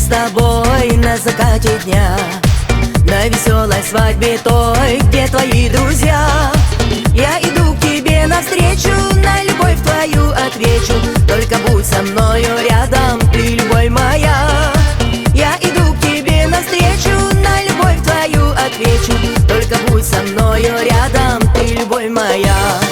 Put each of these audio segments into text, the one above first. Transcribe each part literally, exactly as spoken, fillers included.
с тобой на закате дня, на веселой свадьбе той, где твои друзья. Я иду к тебе навстречу, на любовь твою отвечу. Только будь со мною рядом, ты любовь моя. Я иду к тебе навстречу, на любовь твою отвечу. Только будь со мною рядом, ты любовь моя.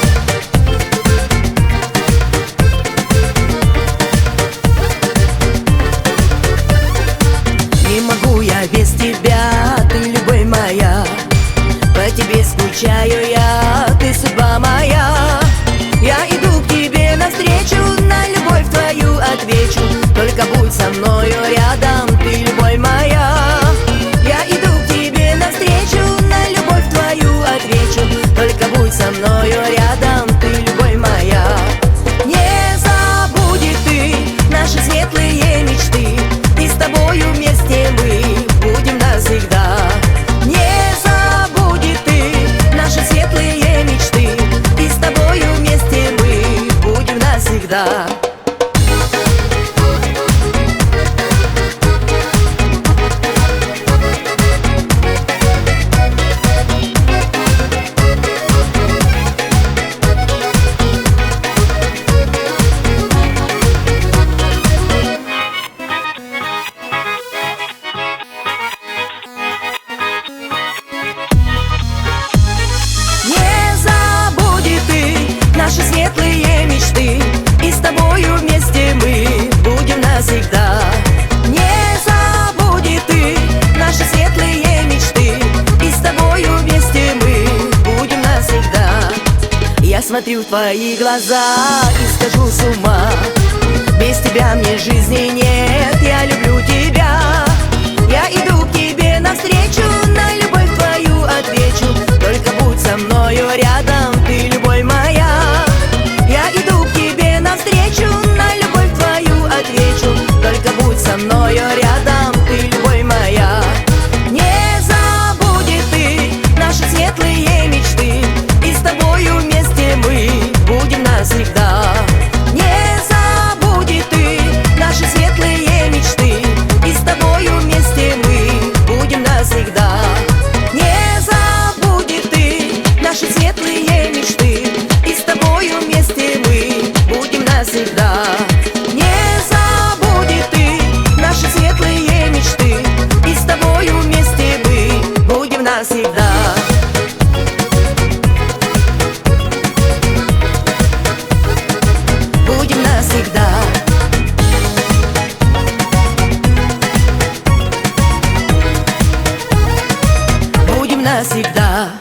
Не могу я без тебя, ты любовь моя. По тебе скучаю я, ты судьба моя. Я иду к тебе навстречу, на любовь твою отвечу. Только будь со мною рядом, ты любовь моя. Я иду к тебе навстречу, на любовь твою отвечу. Только будь со мною рядом, ты любовь моя. Не забудет ты наши светлые мечты, и с тобою вместе мы будем навсегда. Не забудет ты наши светлые мечты, и с тобою вместе мы будем навсегда. Наши светлые мечты, и с тобою вместе мы будем навсегда. Не забудет ты наши светлые мечты, и с тобою вместе мы будем навсегда. Я смотрю в твои глаза и схожу с ума. Без тебя мне жизни нет, я люблю тебя. Я иду к тебе навстречу, на любовь твою отвечу. Только будь со мною рядом, ты любовь моя. Я иду к тебе навстречу, на любовь твою отвечу. Только будь со мною рядом, ты любовь моя. Не забудет ты наши светлые мечты, и с тобою вместе мы будем навсегда. Не забудет ты наши светлые мечты, и с тобою вместе мы будем навсегда. Не забудет ты наши светлые мечты, и с тобою вместе мы будем навсегда. Не забудет ты наши светлые мечты, и с тобою вместе мы будем навсегда. Будем навсегда. Будем навсегда.